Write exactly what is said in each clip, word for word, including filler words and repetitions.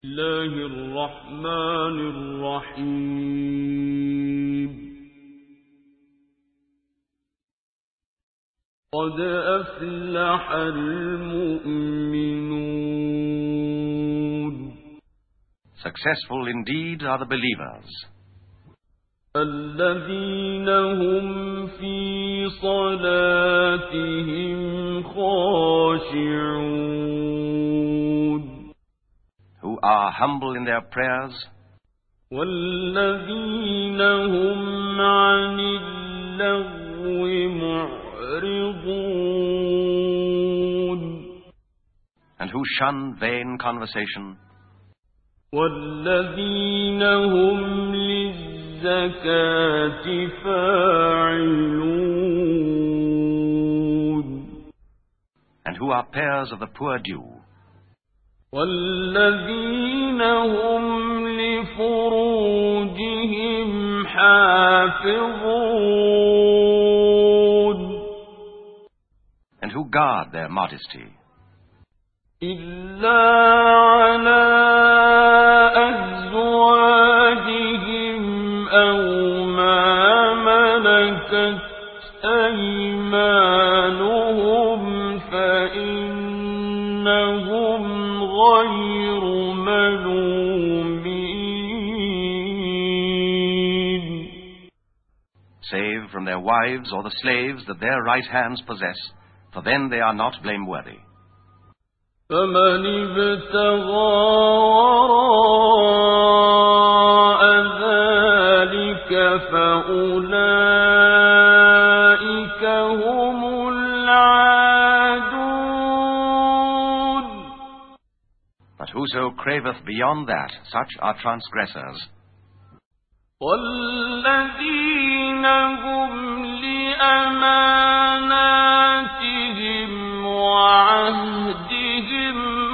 الله الرحمن الرحيم قد أفلح المؤمنون. Successful indeed are the believers. الذين هم في صلاتهم خاشعون. Who are humble in their prayers. والذين هم عن اللغو معرضون. And who shun vain conversation. والذين هم للزكاة فاعلون. And who are payers of the poor due. والذين هم لفروجهم حافظون. And who guard their modesty. إلا على أزواجهم أو ما ملكت أيمانهم فإنهم غير ملومين. Save from their wives or the slaves that their right hands possess, for then they are not blameworthy. فمن ابتغى وراء ذلك فأولئك هم العادون. But whoso craveth beyond that, such are transgressors. والذين هم لأماناتهم وعهدهم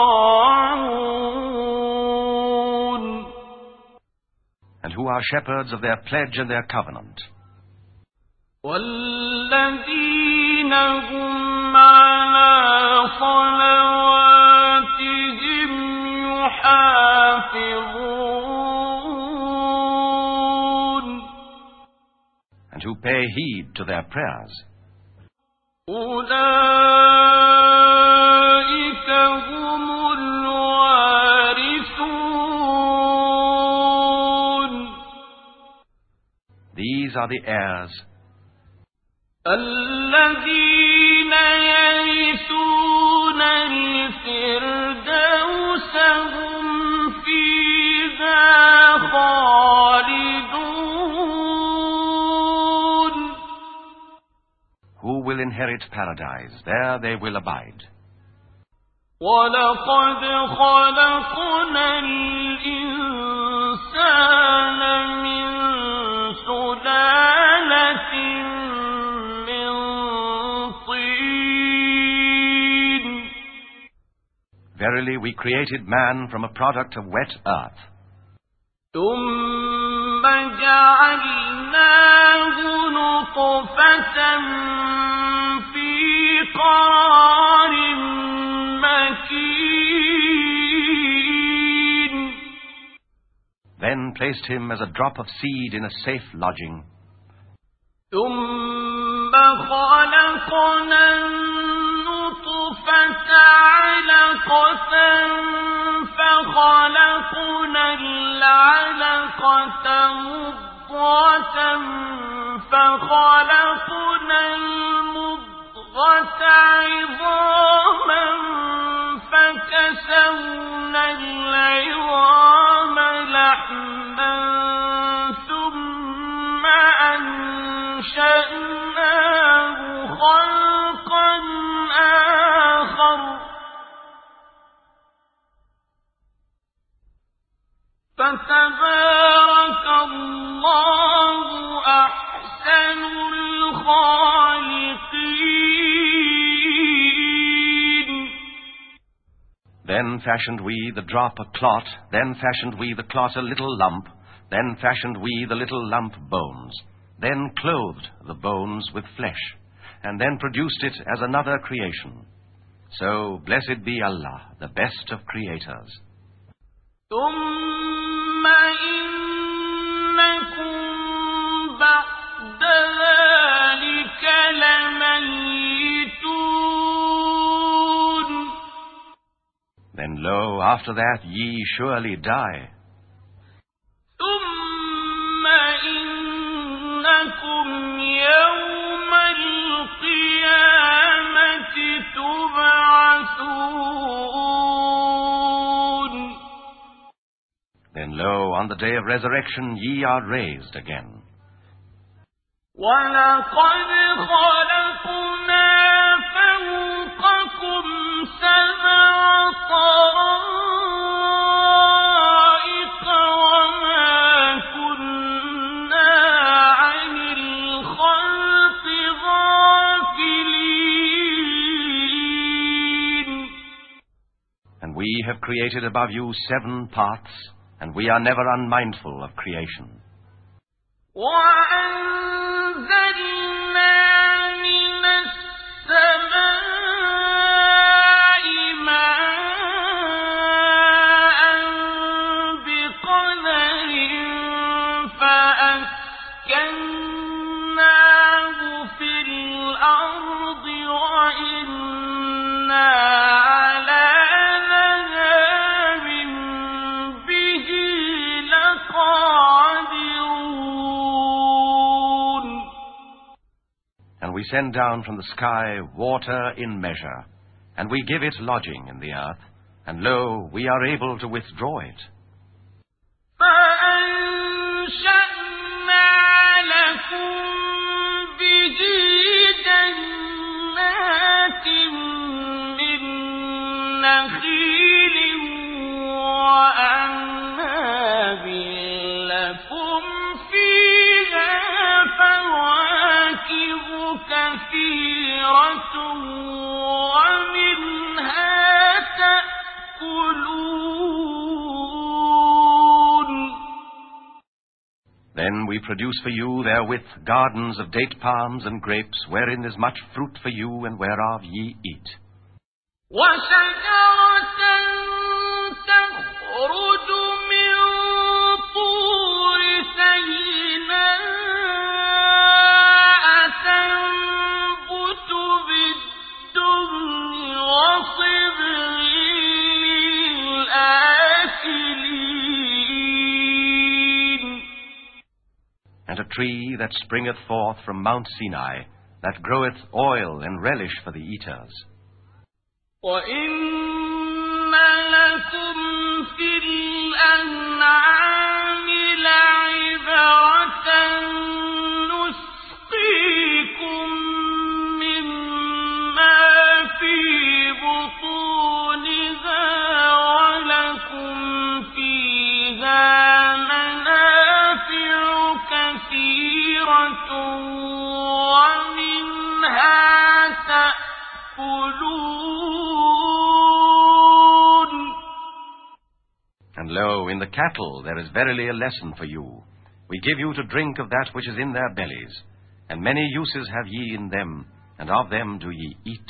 راعون. And who are shepherds of their pledge and their covenant. والذين هم على صلواتهم يحافظون. And who pay heed to their prayers. أولئك هم الوارثون. These are the heirs. الذين يرثون الفردوس هم فيها خالدون. Who will inherit paradise, there they will abide. وَلَقَدْ خَلَقْنَا الْإِنسَانَ مِنْ سُلَالَةٍ مِنْ طِينٍ. Verily we created man from a product of wet earth. ثُمَّ جَعَلْنَاهُ نُطْفَةً فِي قَرَارٍ مَكِينٍ. Then placed him as a drop of seed in a safe lodging. ثُمَّ خَلَقْنَا النُّطْفَةَ عَلَقَةً فَخَلَقْنَا الْعَلَقَةَ مُضْغَةً فَخَلَقْنَا الْمُضْغَةَ عِظَامًا فَكَسَوْنَا الْعِظَامَ لَحْمًا ثُمَّ أَنشَأْنَاهُ خَلْقًا آخَرَ فتبارك الله أحسن الخالقين. Then fashioned we the drop a clot, then fashioned we the clot a little lump, then fashioned we the little lump bones, then clothed the bones with flesh, and then produced it as another creation. So blessed be Allah, the best of creators. ثم إنكم بعد ذلك لميتون. Then lo, after that ye surely die. ثم إنكم يوم القيامة تبعثون. Then lo, on the day of resurrection ye are raised again. وَلَقَدْ خَلَقْنَا فَوْقَكُمْ سَبْعَ طَرَائِقَ وَمَا كُنَّا عَنِ الْخَلْقِ غَافِلِينَ. And we have created above you seven parts, and we are never unmindful of creation. وَأَنزَلْنَا مِنَ السَّمَاءِ مَاءً بِقَدَرٍ فَأَسْكَنَّاهُ فِي الْأَرْضِ وَإِنَّا عَلَى ذَهَابٍ بِهِ لَقَادِرُونَ. And we send down from the sky water in measure, and we give it lodging in the earth, and lo, we are able to withdraw it. فَأَنشَأْنَا لَكُم بِهِ جَنَّاتٍ مِّن نَّخِيلٍ وَأَعْنَابٍ لَّكُمْ فِيهَا فَوَاكِهُ كَثِيرَةٌ وَمِنْهَا تَأْكُلُونَ. Then we produce for you therewith gardens of date palms and grapes, wherein is much fruit for you, and whereof ye eat. وَشَجَرَةً تَخْرُجُ مِن طُورِ سَيْنَاءَ تَنبُتُ بِالدُّهْنِ وَصِبْغٍ لِّلْآكِلِينَ. And a tree that springeth forth from Mount Sinai, that groweth oil and relish for the eaters. وَإِنَّ لَكُمْ فِي الْأَنْعَامِ لَعِبْرَةً نُسْقِيكُم مِّمَّا فِي بُطُونِهَا وَلَكُمْ فِيهَا مَنَافِعُ كَثِيرَةٌ وَمِنْهَا تَأْكُلُونَ. And lo, in the cattle there is verily a lesson for you. We give you to drink of that which is in their bellies, and many uses have ye in them, and of them do ye eat.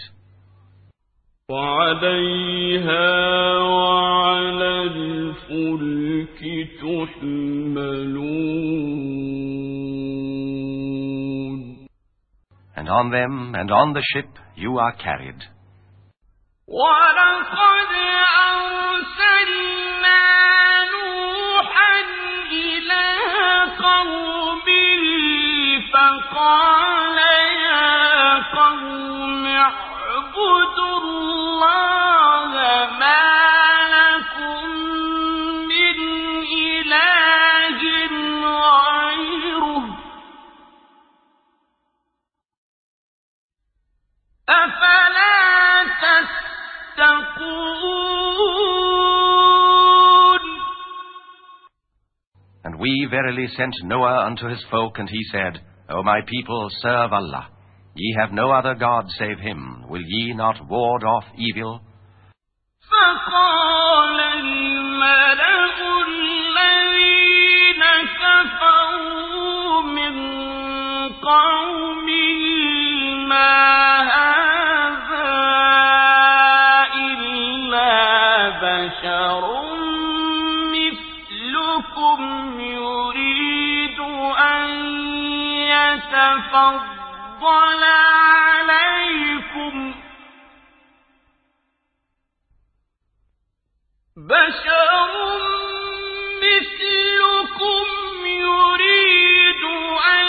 وَعَلَيْهَا وَعَلَى الْفُلْكِ تُحْمَلُونَ. And on them and on the ship you are carried. وَلَقَدْ أَرْسَلْنَا نُوحًا إِلَىٰ قَوْمِهِ فَقَالَ يَا قَوْمِ اعْبُدُوا اللَّهَ مَا لَكُم مِّنْ إِلَٰهٍ غَيْرُهُ أَفَلَا تَتَّقُونَ. And we verily sent Noah unto his folk, and he said, O my people, serve Allah. Ye have no other God save him. Will ye not ward off evil? فَقَالَ الْمَلَأُ الَّذِينَ كَفَرُوا مِن قَوْمِهِ مَا هَٰذَا إِلَّا بَشَرٌ تفضل عليكم بشر مثلكم يريد أن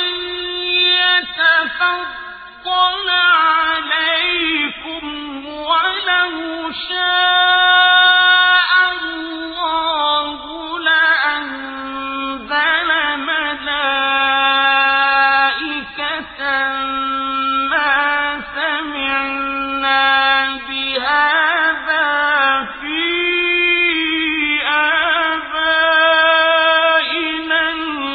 يتفضل عليكم ولو شاء الله لأنزل ملائكة ما سمعنا بهذا في آبائنا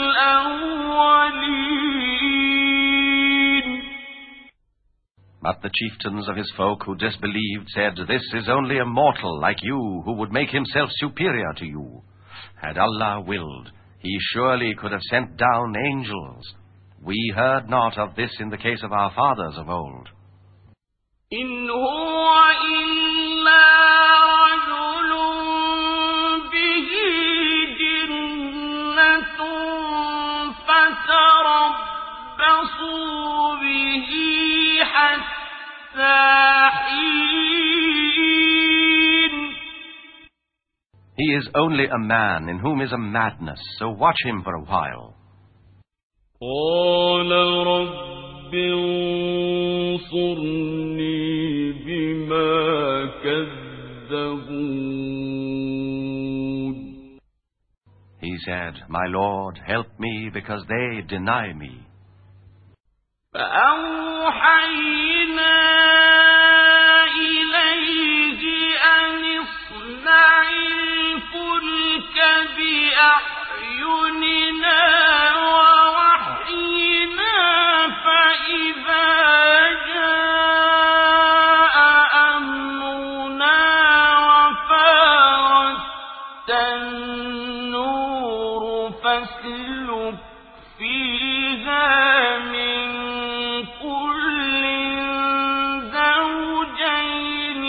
الأولين. But the chieftains of his folk who disbelieved said, "This is only a mortal like you who would make himself superior to you. Had Allah willed, he surely could have sent down angels. We heard not of this in the case of our fathers of old." إن هو إلا رجل به جنة فتربصوا به حتى حين. He is only a man in whom is a madness, so watch him for a while. قال رب انصرني بما كذبون. He said, "My Lord, help me because they deny me." فأوحينا إليه أن اصنع الفلك بأعيننا ووحينا فإذا جاء أمرنا وفارت النور فاسلك فيها من كل زوجين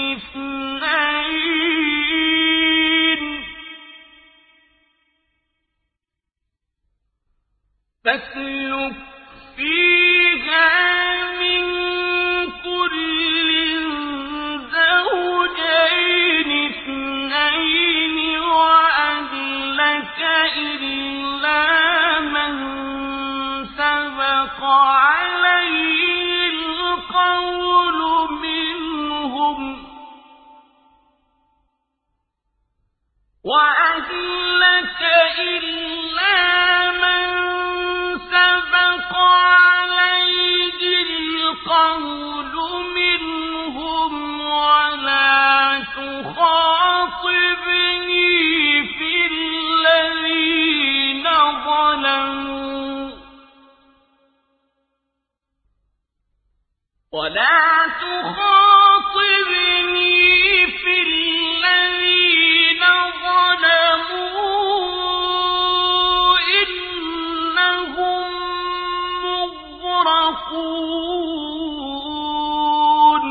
اثنين فاسلك فيها من كل زوجين اثنين وأهلك إلا من سبق عليه القول منهم وأهلك إلا من سبق عليه القول منهم ولا تخاطبني في الذين ظلموا ولا تخاطبني في الذين ظلموا إنهم مغرقون.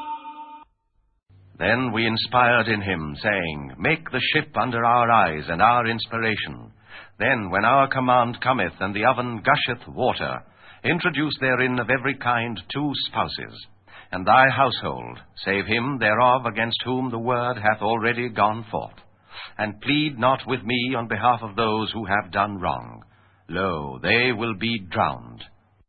Then we inspired in him, saying, "Make the ship under our eyes and our inspiration. Then, when our command cometh, and the oven gusheth water, introduce therein of every kind two spouses, and thy household, save him thereof against whom the word hath already gone forth, and plead not with me on behalf of those who have done wrong. Lo, they will be drowned."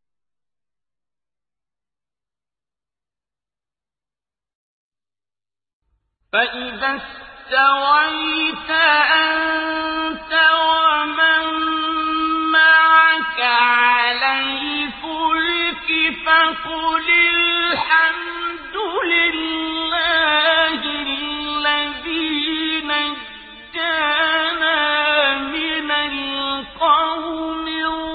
فإذا استويت أنت ومن معك على الفلك فقل الحمد لله الذي نجانا من القوم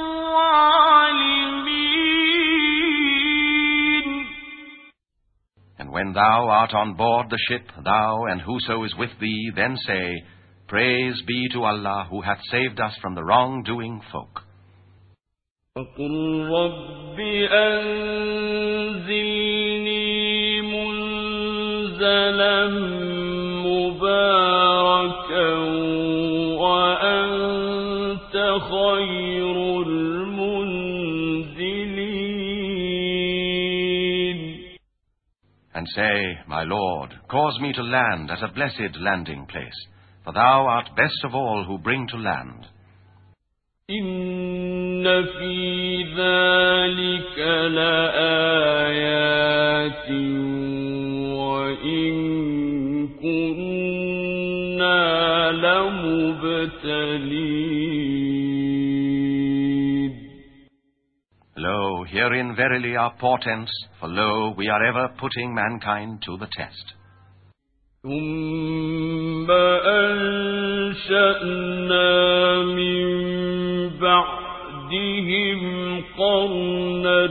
الظالمين. And when thou art on board the ship, thou and whoso is with thee, then say, "Praise be to Allah who hath saved us from the wrongdoing folk." فقل رب أنزلني منزلا مباركا وأنت خير المنزلين. and say, My Lord, cause me to land at a blessed landing place, for thou art best of all who bring to land. إن في ذلك لآيات وإن كنا لمبتلين. Lo, herein verily are portents, for lo, we are ever putting mankind to the test. ثم أنشأنا من بعدهم قرنا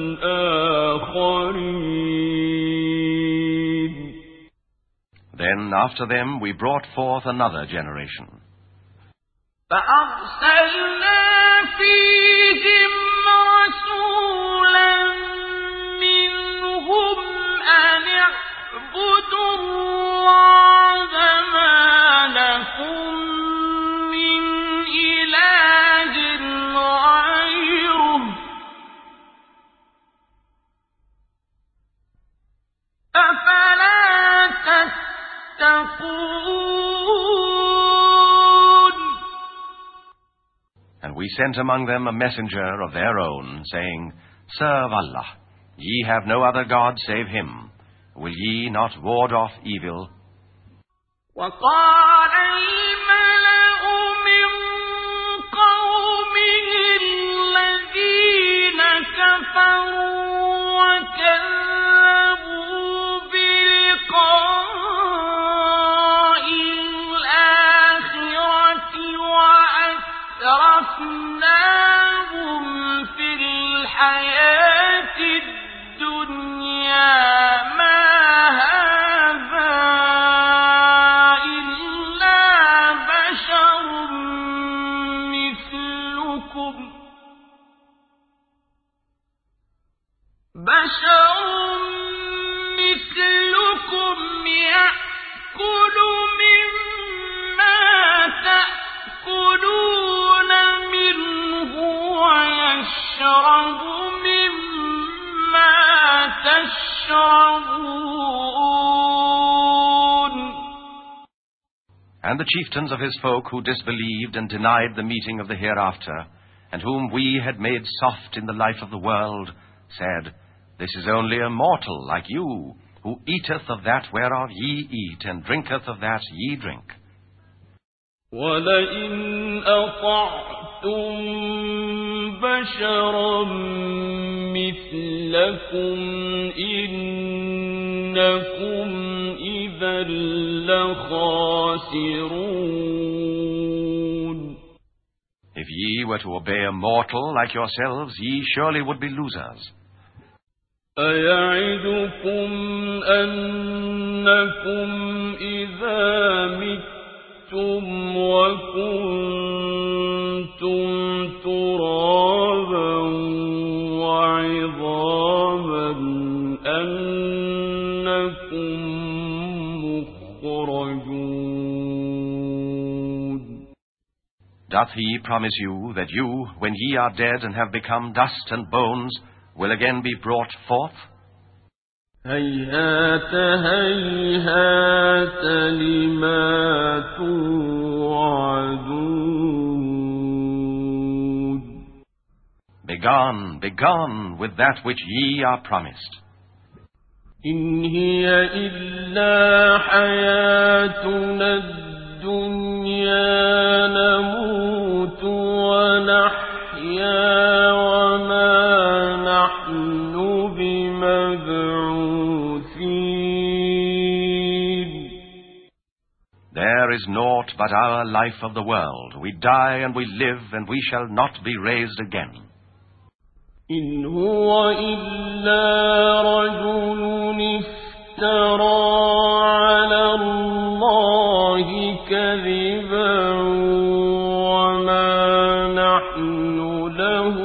آخرين. Then after them we brought forth another generation. فأرسلنا فيهم رسولا منهم أن اعبدوا الله ما لكم من إله غيره أفلا تتقون. And we sent among them a messenger of their own, saying, Serve Allah. Ye have no other God save Him. Will ye not ward off evil? وقال الملأ من قومه الذين كفروا وكذبوا بلقاء الآخرة وأترفناهم في الحياة الدنيا ما هذا إلا بشر مثلكم بشر مثلكم يأكل مما تأكلون منه ويشرب مما تشربون. And the chieftains of his folk who disbelieved and denied the meeting of the hereafter, and whom we had made soft in the life of the world, said, This is only a mortal like you, who eateth of that whereof ye eat, and drinketh of that ye drink. وَلَئِنْ أَطَعْتُمْ بَشَرًا مِثْلَكُمْ إِنَّكُمْ إِذًا لَخَاسِرُونَ. If ye were to obey a mortal like yourselves, ye surely would be losers. أَيَعِدُكُمْ أَنَّكُمْ إِذَا مِتُّمْ وَكُنْتُمْ تُرَابًا وَعِظَامًا أَنَّكُمْ مُخْرَجُونَ. Doth he promise you that you, when ye are dead and have become dust and bones, will again be brought forth? هيهات هيهات لما توعدون. Begone, begone with that which ye are promised. إن هي إلا حياتنا الدنيا نموت ونحيا وما نحن بمبعوثين. There is naught but our life of the world. We die and we live, and we shall not be raised again. إن هو إلا رجل افترى على الله كذبا وما نحن له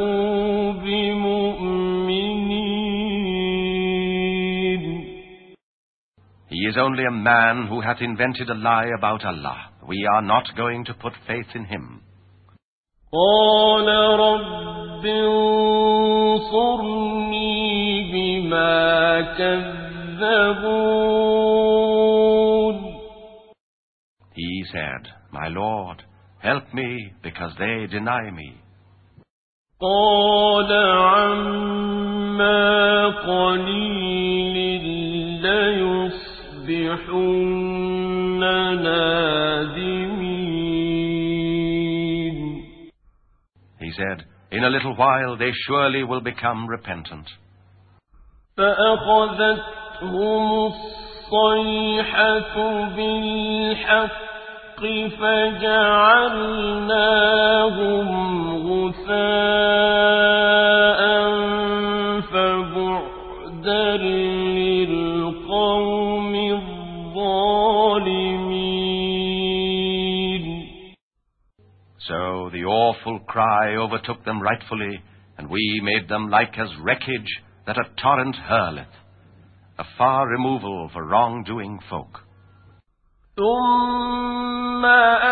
بمؤمنين. He is only a man who hath invented a lie about Allah. We are not going to put faith in him. قال رب انصرني بما كذبون. يكذبون. He said, My Lord, help me, because they deny me. قال عما قليل ليصبحن نادمين. He said, In a little while they surely will become repentant. فأخذتهم الصيحة بالحق فجعلناهم غثاء فبعدا للقوم الظالمين. So the awful cry overtook them rightfully, and we made them like as wreckage that a torrent hurleth, a far removal for wrongdoing folk. ثم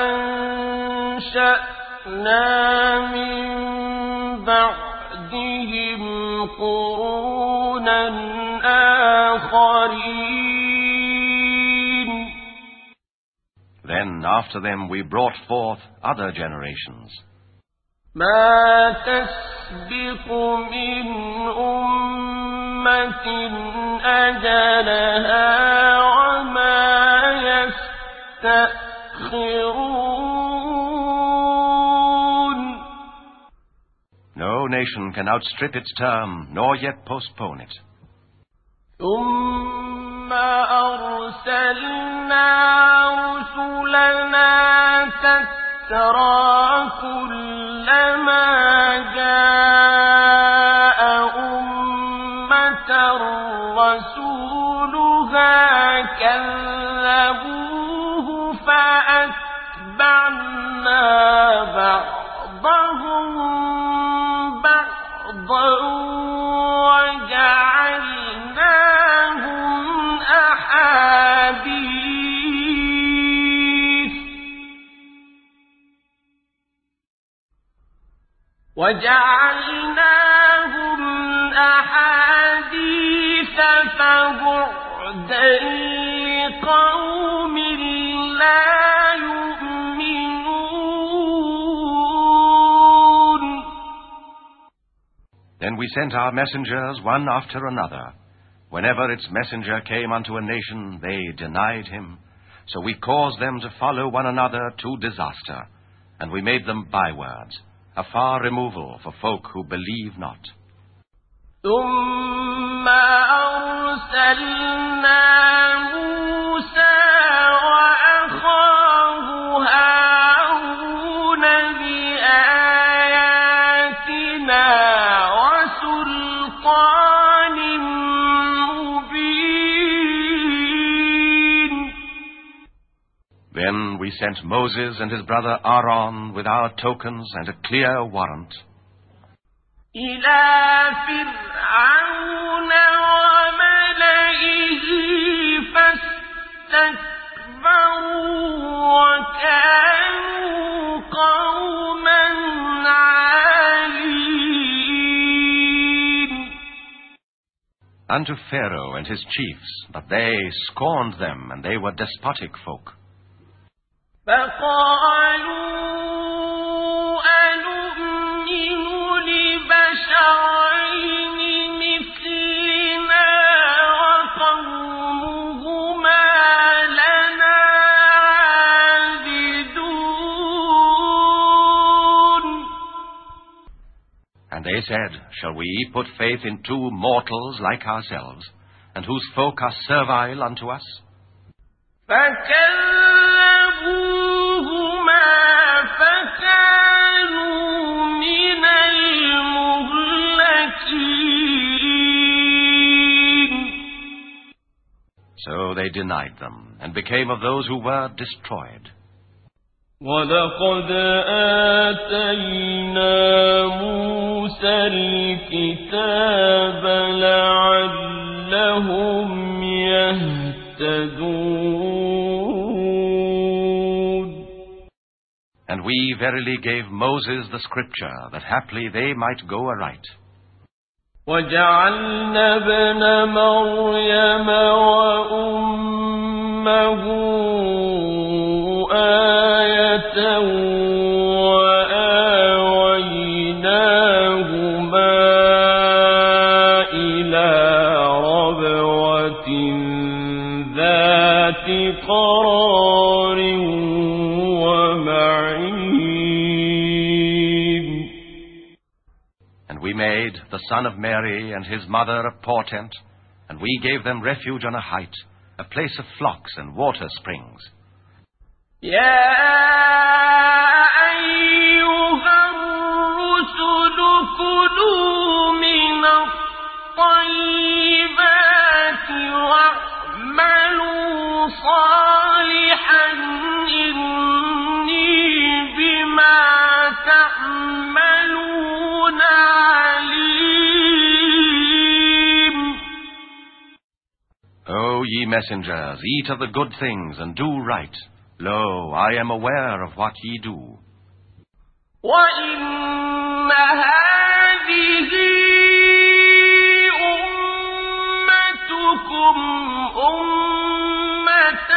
أنشأنا من بعدهم قرونا آخرين. Then after them we brought forth other generations. ما تسبق من أمة أجلها وما يستأخرون. No nation can outstrip its term, nor yet postpone it. ثم أرسلنا رسلنا تترى كلما جاء أمة رسولها كذبوه فأتبعنا بعضهم بعضا وجعلناهم أحاديث وجعلناهم أحاديث فبعدا لقوم لا يؤمنون. Then we sent our messengers one after another. Whenever its messenger came unto a nation, they denied him. So we caused them to follow one another to disaster, and we made them bywords, a far removal for folk who believe not. ثم أرسلنا موسى وأخاه هارون بآياتنا وسلطان مبين. Then we sent Moses and his brother Aaron with our tokens and a clear warrant إلى فرعون وملئه فاستكبروا وكانوا قوما عالين. unto Pharaoh and his chiefs, but they scorned them, and they were despotic folk. فقالوا أنؤمن لبشرين مثلنا وقومهما لنا عابدون. And they said, Shall we put faith in two mortals like ourselves, and whose folk are servile unto us? فكذبوهما فكانوا من المهلكين. So they denied them, and became of those who were destroyed. وَلَقَدْ آتَيْنَا مُوسَى الْكِتَابَ لَعَلَّهُمْ يَهْتَدُونَ. And we verily gave Moses the scripture, that haply they might go aright. وجعلنا ابن مريم وأمه آية وآويناهما إلى ربوة ذات قرار ومعين. And we made the son of Mary and his mother a portent, and we gave them refuge on a height, a place of flocks and water springs. يا أيها الرسل كلوا من الطيبات واعملوا صالحا إني بما تعملون عليم. O ye messengers, eat of the good things and do right. Lo, I am aware of what ye do. وَإِنَّ هَٰذِهِ أُمَّتُكُمْ أُمَّةً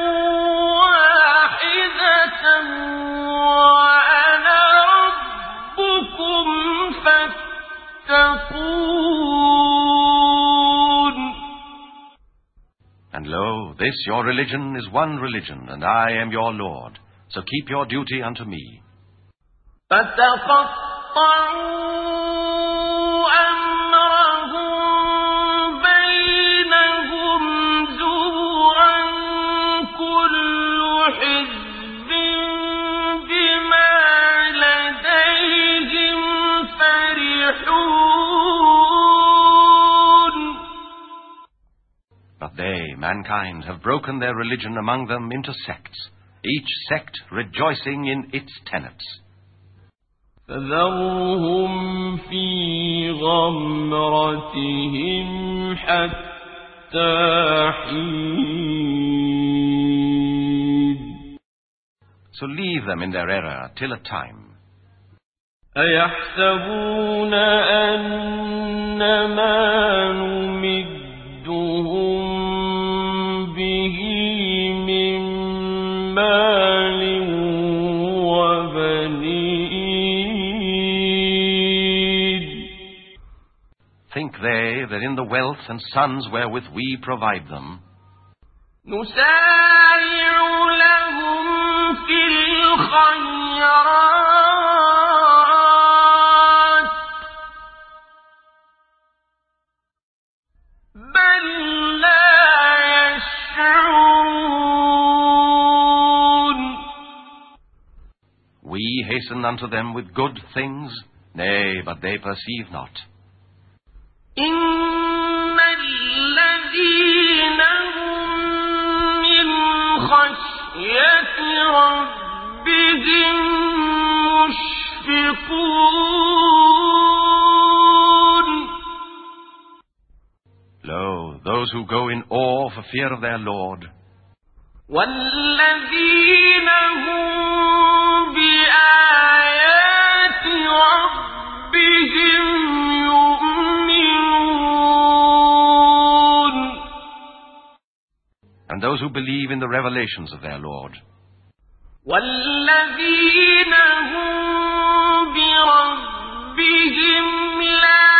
وَاحِدَةً وَأَنَا رَبُّكُمْ فَاتَّقُونِ. And lo, this your religion is one religion, and I am your Lord. So keep your duty unto me. فَتَقَطَّعُوا أَمْرَهُم بَيْنَهُمْ زُبُرًا كُلُّ حِزْبٍ بِمَا لَدَيْهِمْ فَرِحُونَ. But they, mankind, have broken their religion among them into sects, each sect rejoicing in its tenets. فَذَرْهُمْ فِي غَمْرَتِهِمْ حَتَّىٰ حِينٍ. So leave them in their error till a time. أَيَحْسَبُونَ أَنَّمَا نُمِدُّهُم بِهِ مِن مَّالٍ وَبَنِينَ. Think they that in the wealth and sons wherewith we provide them, نُسَارِعُ لَهُمْ فِي الْخَيْرَاتِ بَل لَّا يَشْعُرُونَ. we hasten unto them with good things? Nay, but they perceive not. إِنَّ الَّذِينَ هُم مِّنْ خَشْيَةِ رَبِّهِم مُّشْفِقُونَ. Lo, those who go in awe for fear of their Lord, وَالَّذِينَ هُم بِآيَاتِ رَبِّهِمْ يُؤْمِنُونَ. and those who believe in the revelations of their Lord. وَالَّذِينَ هُم بِرَبِّهِمْ لَا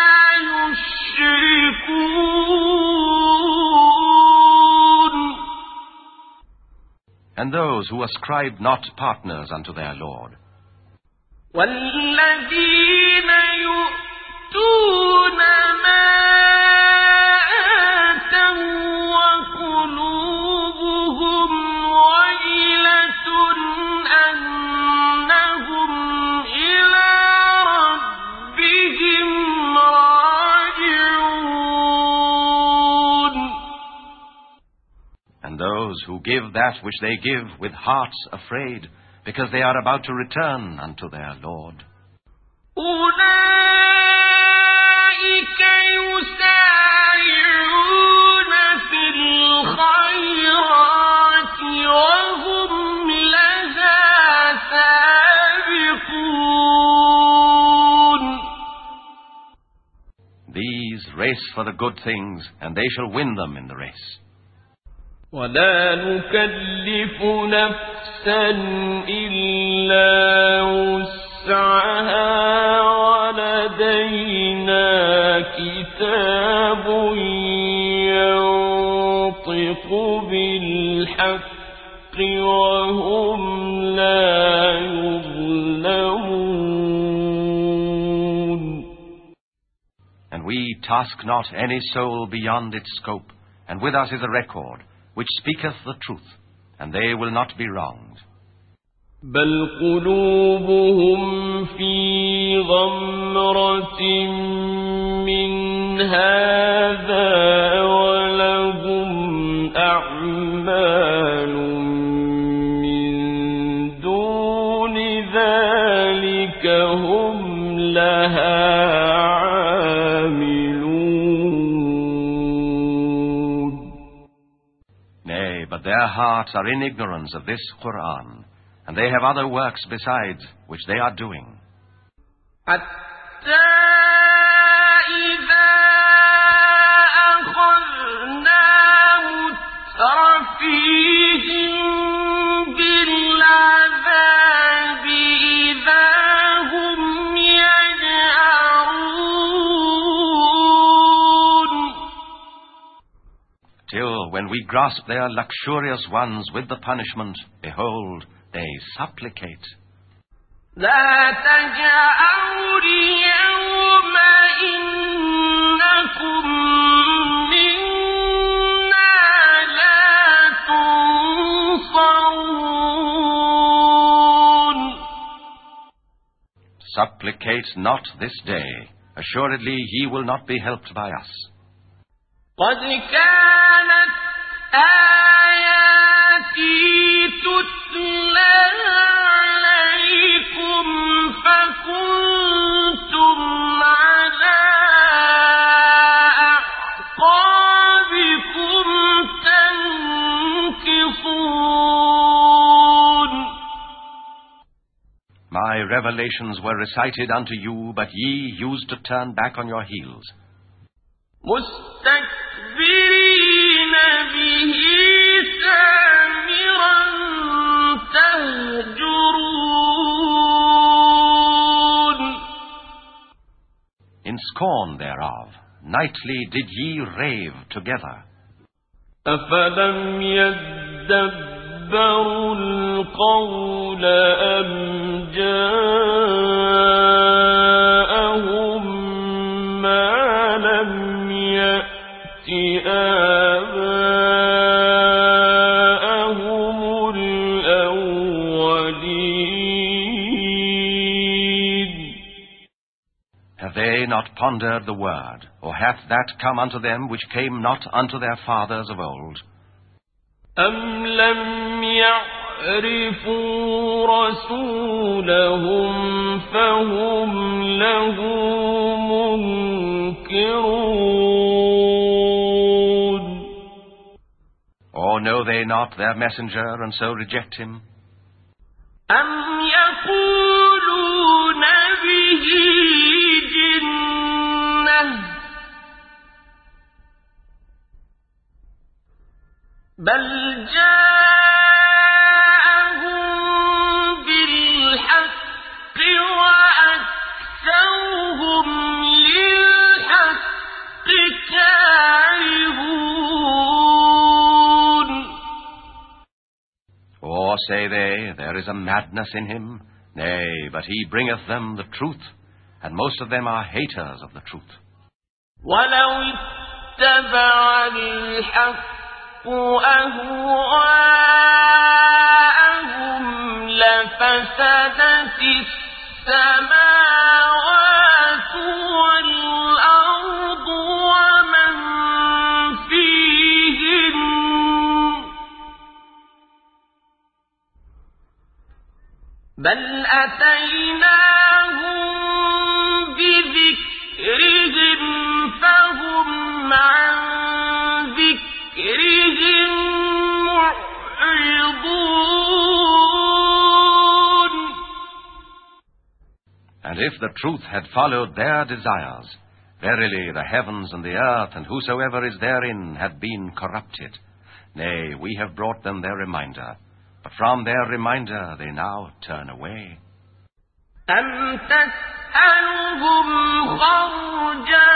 يُشْرِكُونَ. And those who ascribe not partners unto their Lord. وَالَّذِينَ يُؤْتُونَ مَا آتَوا وَقُلُوبُهُمْ وَجِلَةٌ أَنَّهُمْ إِلَىٰ رَبِّهِمْ راجعون. And those who give that which they give with hearts afraid, because they are about to return unto their Lord. أُولَٰئِكَ يُسَارِعُونَ فِي الْخَيْرَاتِ وَهُمْ لَهَا سَابِقُونَ. These race for the good things, and they shall win them in the race. ولا نكلف نفسا إلا وسعها ولدينا كتاب ينطق بالحق وهم لا يظلمون. And we task not any soul beyond its scope, and with us is a record which speaketh the truth, and they will not be wronged. بل قلوبهم في غمرة من هذا ولهم أعمال من دون ذلك هم لها But their hearts are in ignorance of this Qur'an, and they have other works besides which they are doing. Till when we grasp their luxurious ones with the punishment, behold, they supplicate. لا تجأروا اليوم إنكم منا لا تنصرون. Supplicate not this day. Assuredly ye will not be helped by us. قد كانت آياتي تتلى عليكم فكنتم على أعقابكم تنكصون. My revelations were recited unto you, but ye used to turn back on your heels. مستكبرين به سامرا تهجرون. In scorn thereof, nightly did ye rave together. أفلم يدبروا القول أم جاءهم ما لم آباءهم الأولين. Have they not pondered the word, or hath that come unto them which came not unto their fathers of old? أم لم يعرفوا رسولهم فهم له منكرون. Or know they not their messenger, and so reject him? أم يقولون به جنة بل جاءهم بالحق وأكثرهم للحق كارهون. Or say they, there is a madness in him? Nay, but he bringeth them the truth, and most of them are haters of the truth. ولو اتبع الحق أهواءهم لفسدت السماوات والأرض ومن فيهن بل أتيناهم بذكرهم فهم عن ذكرهم معرضون. And if the truth had followed their desires, Verily, the heavens and the earth, and whosoever is therein, have been corrupted. Nay, we have brought them their reminder, but from their reminder they now turn away. أَمْ تَسْأَلُهُمْ خَرْجًا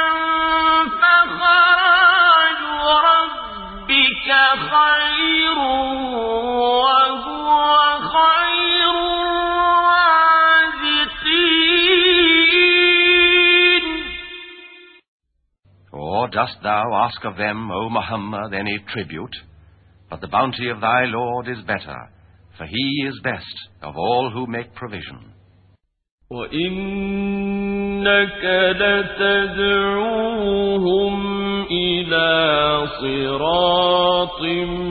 فَخَرَاجُ رَبِّكَ خَيْرٌ وَهُوَ خَيْرُ الرَّازِقِينَ. Or dost thou ask of them, O Muhammad, any tribute? But the bounty of thy Lord is better, for he is best of all who make provision. وَإِنَّكَ لَتَدْعُوهُمْ إِلَى صِرَاطٍ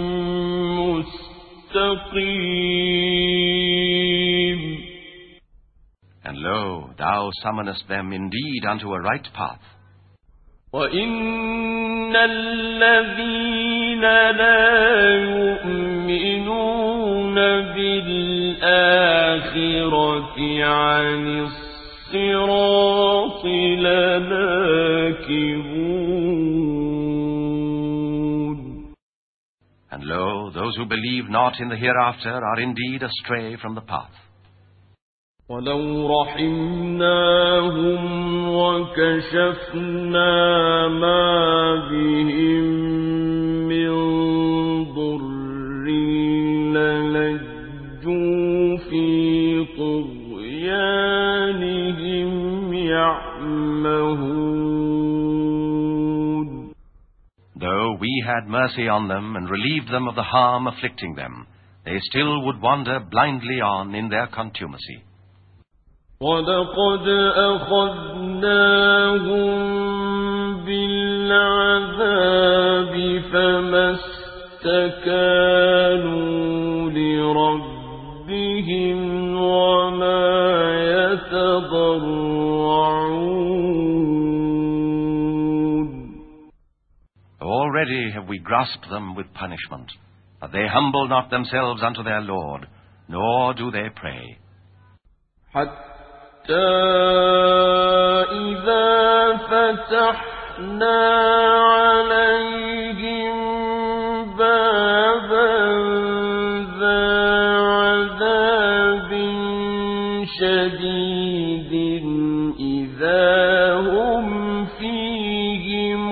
مُسْتَقِيمٍ. And lo, thou summonest them indeed unto a right path. وَإِنَّ الَّذِينَ لَا يُؤْمِنُونَ بِالْآخِرَةِ عَنِ الصِّرَاطِ لَنَاكِبُونَ. And lo, those who believe not in the hereafter are indeed astray from the path. وَلَوْ رَحِمْنَاهُمْ وَكَشَفْنَا مَا بِهِمْ مِنْ ضُرٍّ لَلَجُّوا فِي طُغْيَانِهِمْ يَعْمَهُونَ. Though we had mercy on them and relieved them of the harm afflicting them, they still would wander blindly on in their contumacy. وَلَقَدْ أَخَذْنَاهُمْ بِالْعَذَابِ فَمَا اسْتَكَانُوا لِرَبِّهِمْ وَمَا يَتَضَرَّعُونَ. Already have we grasped them with punishment, but they humble not themselves unto their Lord, nor do they pray. حتى إذا فتحنا عليهم بابا ذا عذاب شديد إذا هم فيه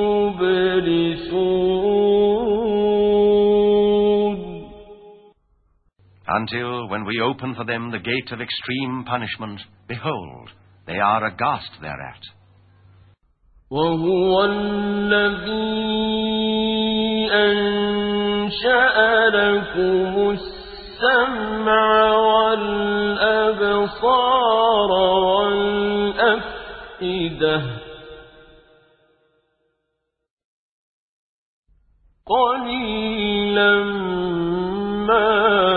مبلسون. Until, when we open for them the gate of extreme punishment, behold, they are aghast thereat. وَهُوَ الَّذِي أَنشَأَ لَكُمُ السَّمْعَ وَالْأَبْصَارَ وَالْأَفْئِدَةَ قَلِيلًا مَا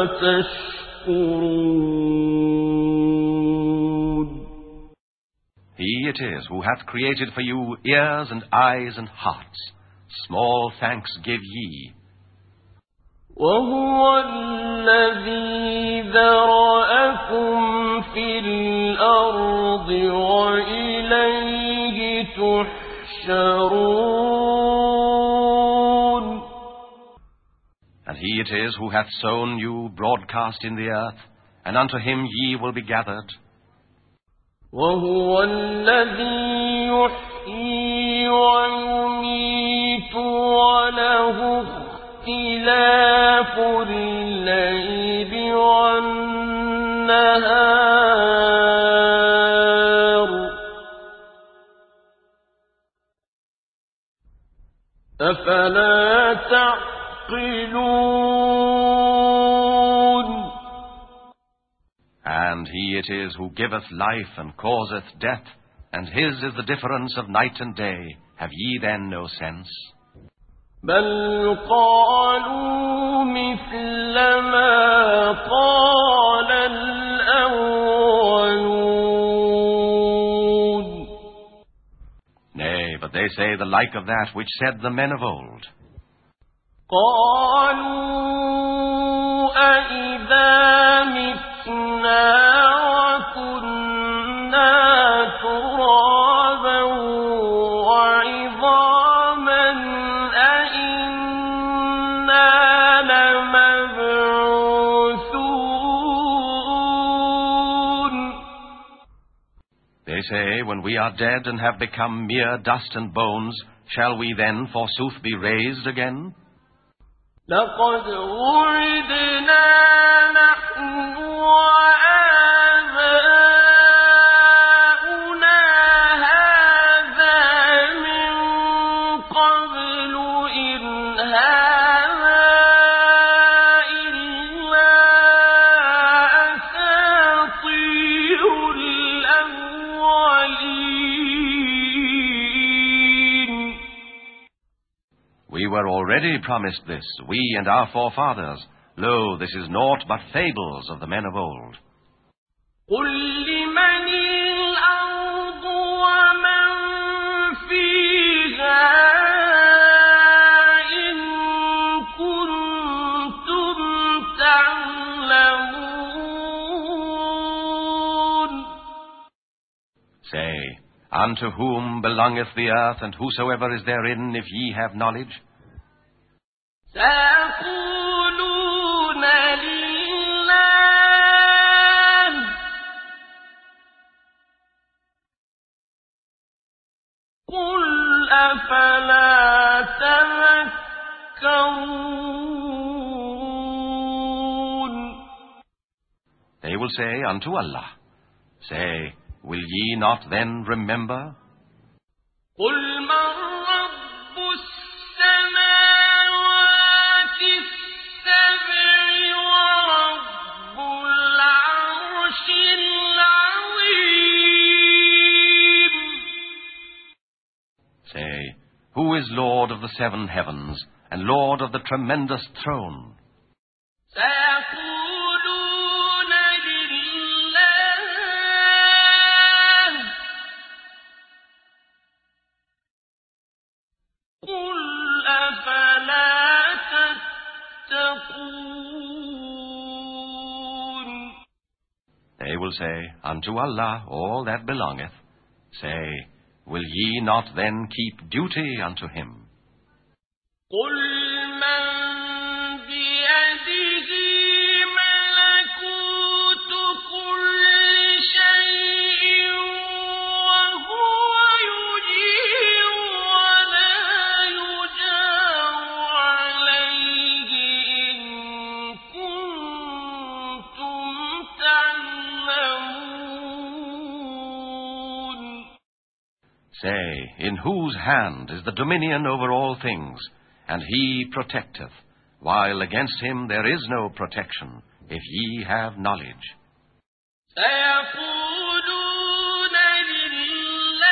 تَشْكُرُونَ. He it is who hath created for you ears and eyes and hearts. Small thanks give ye. وَهُوَ الَّذِي ذَرَأَكُمْ فِي الْأَرْضِ وَإِلَيْهِ تُحْشَرُونَ. And he it is who hath sown you broadcast in the earth, and unto him ye will be gathered. وَهُوَ الَّذِي يُحْيِي وَيُمِيتُ وَلَهُ اخْتِلَافُ اللَّيْلِ وَالنَّهَارِ أَفَلَا تَعْقِلُونَ. And he it is who giveth life and causeth death, and his is the difference of night and day. Have ye then no sense? بَلْ قَالُوا مِثْلَ مَا قَالَ الْأَوَّلُونَ. Nay, but they say the like of that which said the men of old. قَالُوا أَإِذَا مِتْنَا وَكُنَّا تُرَابًا They say, when we are dead and have become mere dust and bones, shall we then forsooth be raised again? لقد وعدنا نحن وآباؤنا هذا من قبل إن هذا إلا أساطير الأولين. We were already promised this, we and our forefathers. Lo, this is naught but fables of the men of old. قل لمن الأرض ومن فيها إن كنتم تعلمون. Say, unto whom belongeth the earth, and whosoever is therein, if ye have knowledge? سيقولون لله قل أفلا تذكرون. They will say, unto Allah. Say, will ye not then remember? قل من رب السماوات السبع ورب العرش العظيم. Say, who is Lord of the seven heavens, and Lord of the tremendous throne? سيقولون لله قل أفلا تتقون. They will say, unto Allah all that belongeth. Say, will ye not then keep duty unto him? قل من بيده ملكوت كل شيء وهو يجير ولا يجار عليه إن كنتم تعلمون. Say, in whose hand is the dominion over all things, and he protecteth, while against him there is no protection, if ye have knowledge. سيقولون لله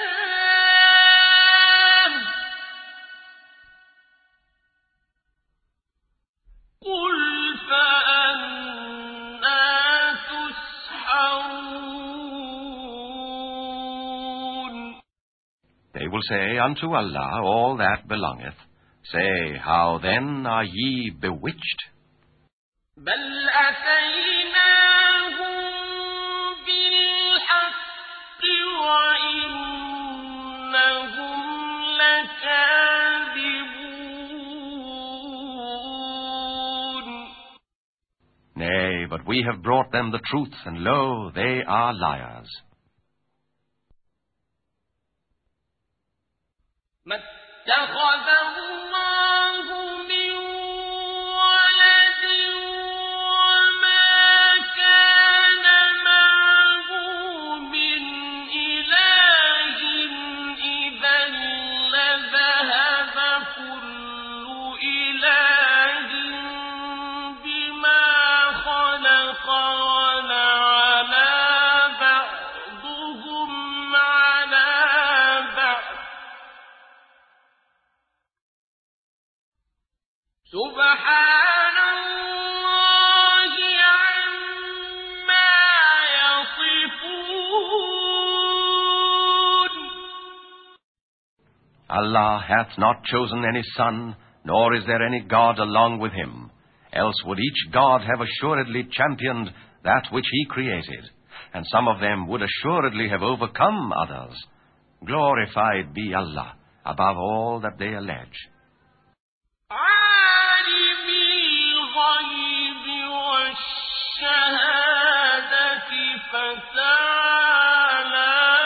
قل فأنا تسحرون. They will say, unto Allah all that belongeth. Say, how then are ye bewitched? بل أتيناهم بالحق وإنهم لكاذبون. Nay, but we have brought them the truth, and lo, they are liars. ما اتخذ الله من ولد وما كان معه من إله إذا لذهب كل إله بما خلق ولعلى بعضهم على بعض. سبحان الله عما يصفون. Allah hath not chosen any son, nor is there any God along with him. Else would each God have assuredly championed that which he created, and some of them would assuredly have overcome others. Glorified be Allah above all that they allege. عالم الغيب والشهادة فتعالى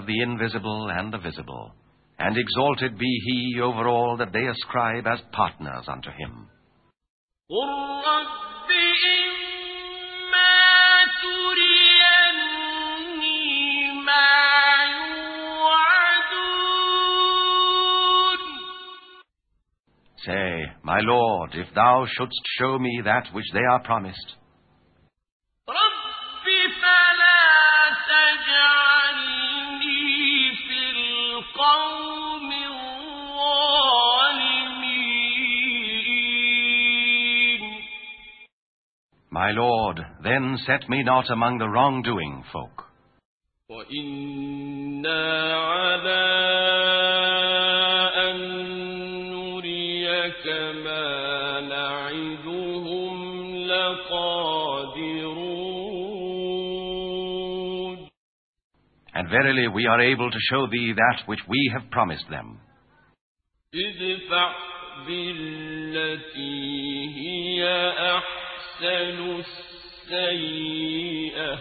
the invisible and the visible, and exalted be he over all that they ascribe as partners unto him. قل رب إما تريني ما يوعدون. Say, My Lord, if thou shouldst show me that which they are promised, رب فلا تجعلني في القوم الظالمين. My Lord, then set me not among the wrongdoing folk. وإنا على أن نريك ما نعدهم لقادرون. And verily we are able to show thee that which we have promised them. ادفع بالتي هي أحسن السيئة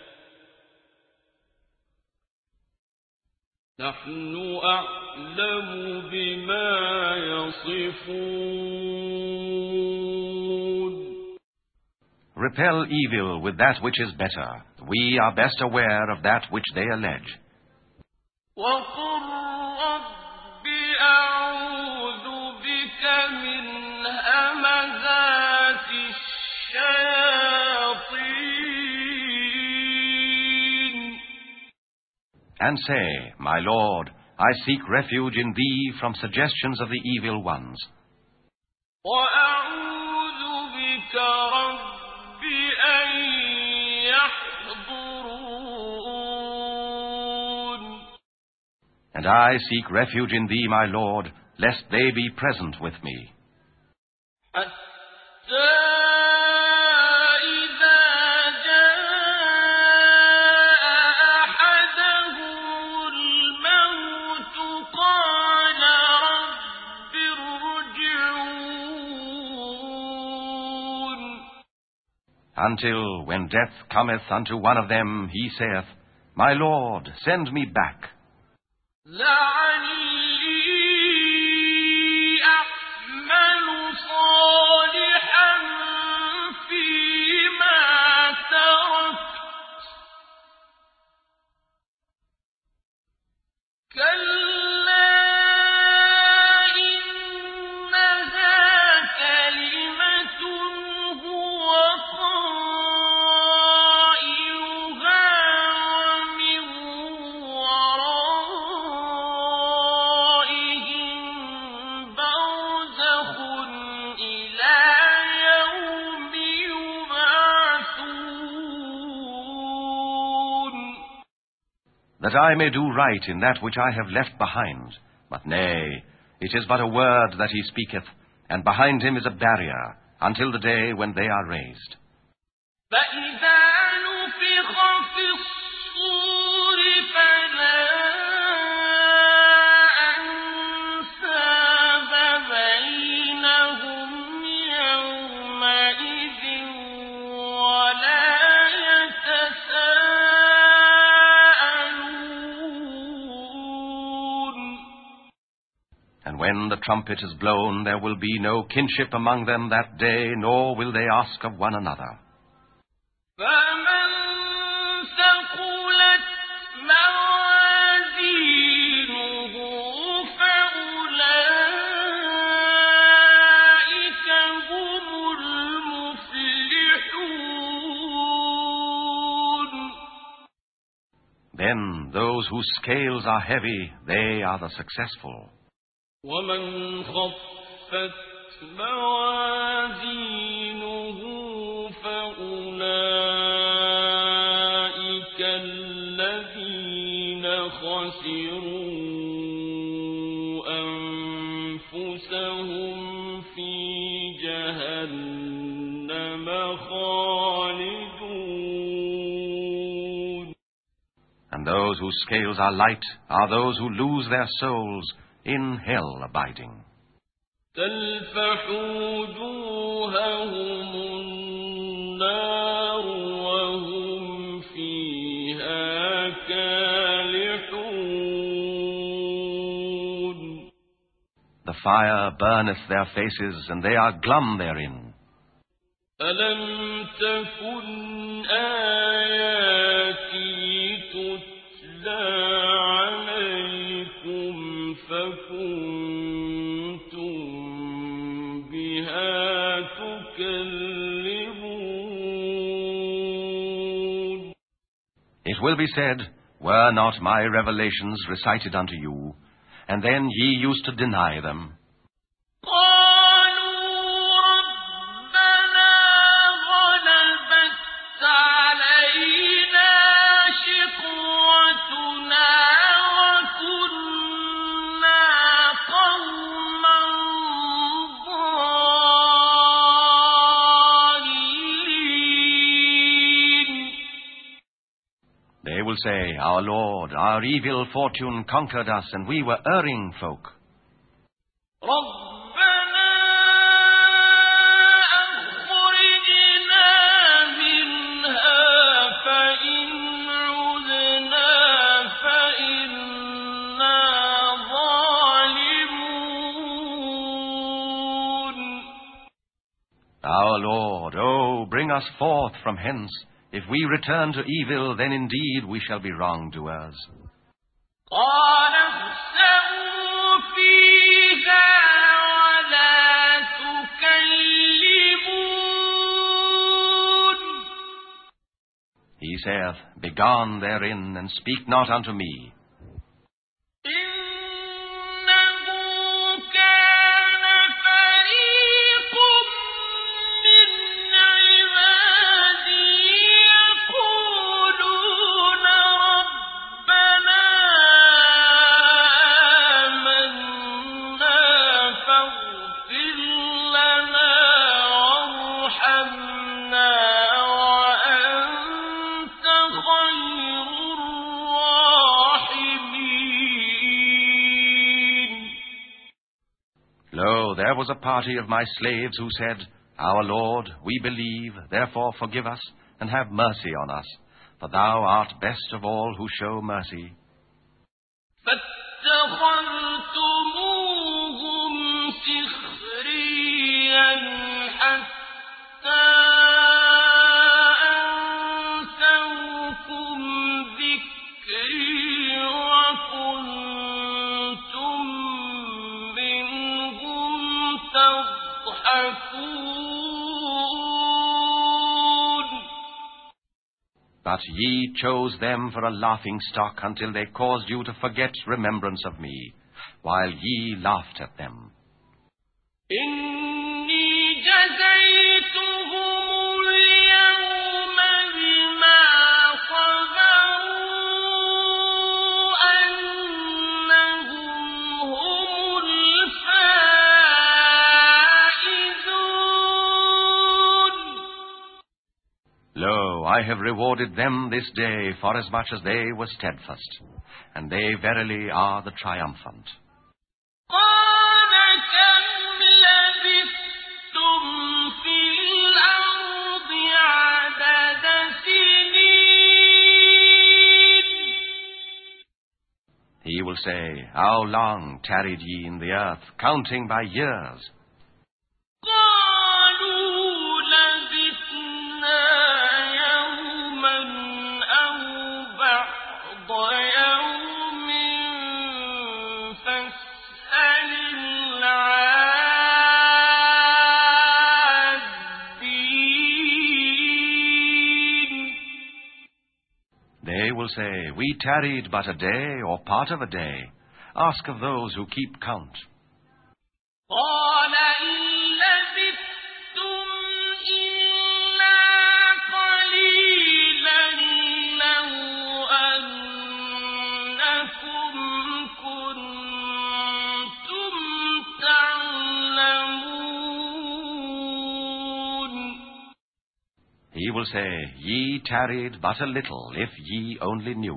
نحن أعلم بما يصفون. Repel evil with that which is better. We are best aware of that which they allege. وقل رب أعوذ بك من همزات الشياطين. And say, My Lord, I seek refuge in thee from suggestions of the evil ones. وأعوذ بك رب أن يحضرون. And I seek refuge in thee, my Lord, lest they be present with me. حتى إذا جاء أحدهم الموت قال رب ارجعون. Until, when death cometh unto one of them, he saith, My Lord, send me back, لعلي أعمل صالحا فيما تركت كلا إنها كلمة هو قائلها ومن ورائهم برزخ إلى يوم يبعثون. that I may do right in that which I have left behind. But nay, it is but a word that he speaketh, and behind him is a barrier, until the day when they are raised. فإذا نفخ في الصور فلا أنساب بينهم يومئذ ولا يتساءلون. And when the trumpet is blown, there will be no kinship among them that day, nor will they ask of one another. فمن ثقلت موازينه فأولئك هم المفلحون. Then those whose scales are heavy, they are the successful. ومن خفت موازينه فأولئك الذين خسروا أنفسهم في جهنم خالدون. And those whose scales are light are those who lose their souls in hell abiding. تلفح وجوههم النار وهم فيها كالحون. fire burneth their faces, and they are glum therein. ألم تكن آياتي تتلى عليكم فكنتم بها تكذبون. It will be said, were not my revelations recited unto you, and then ye used to deny them. They will say, Our Lord, our evil fortune conquered us, and we were erring folk. Our Lord, oh, bring us forth from hence. If we return to evil, then indeed we shall be wrongdoers. He saith, Begone therein, and speak not unto me. Lo, there was a party of my slaves who said, Our Lord, we believe, therefore forgive us, and have mercy on us, for thou art best of all who show mercy. But ye chose them for a laughing stock until they caused you to forget remembrance of me, while ye laughed at them. Lo, I have rewarded them this day forasmuch as they were steadfast, and they verily are the triumphant. He will say, How long tarried ye in the earth, counting by years? They will say, We tarried but a day or part of a day. Ask of those who keep count. He will say, Ye tarried but a little, if ye only knew.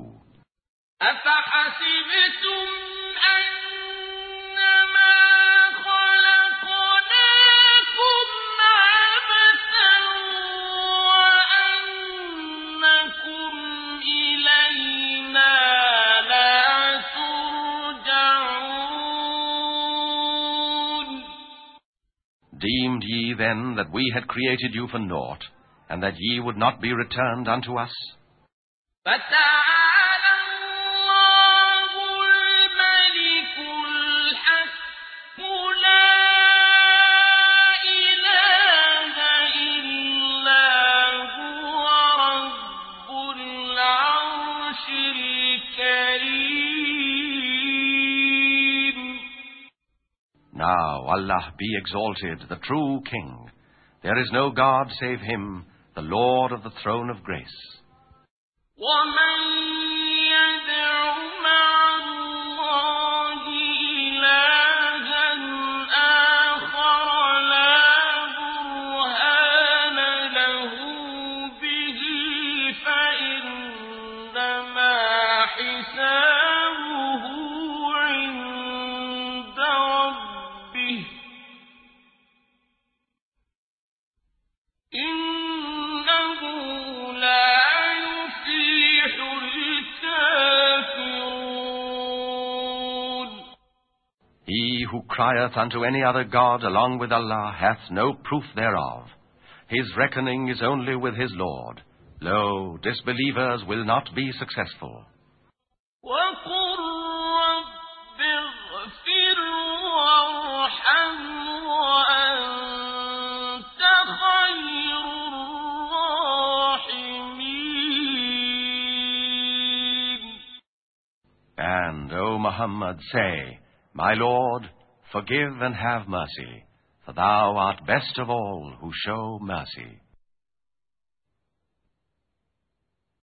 Deemed ye then that we had created you for naught, and that ye would not be returned unto us? فَتَعَالَى اللَّهُ الْمَلِكُ الْحَقُّ لَا إِلَٰهَ إِلَّا هُوَ رَبُّ الْعَرْشِ الْكَرِيمِ. Now Allah be exalted, the true King. There is no God save Him, the Lord of the throne of grace. وَمَن يَدْعُ مَعَ اللَّهِ إِلَٰهًا آخَرَ لَا بُرْهَانَ لَهُ بِهِ فَإِنَّمَا حِسَابُهُ عِندَ رَبِّهِ ۚ إِنَّهُ لَا يُفْلِحُ الْكَافِرُونَ. He who crieth unto any other God along with Allah hath no proof thereof. His reckoning is only with his Lord. Lo, disbelievers will not be successful. وَقُلْ رَبِّ اغْفِرْ وَارْحَمْ وَأَنتَ خَيْرُ الرَّاحِمِينَ. And, O Muhammad, say, My Lord, forgive and have mercy, for thou art best of all who show mercy.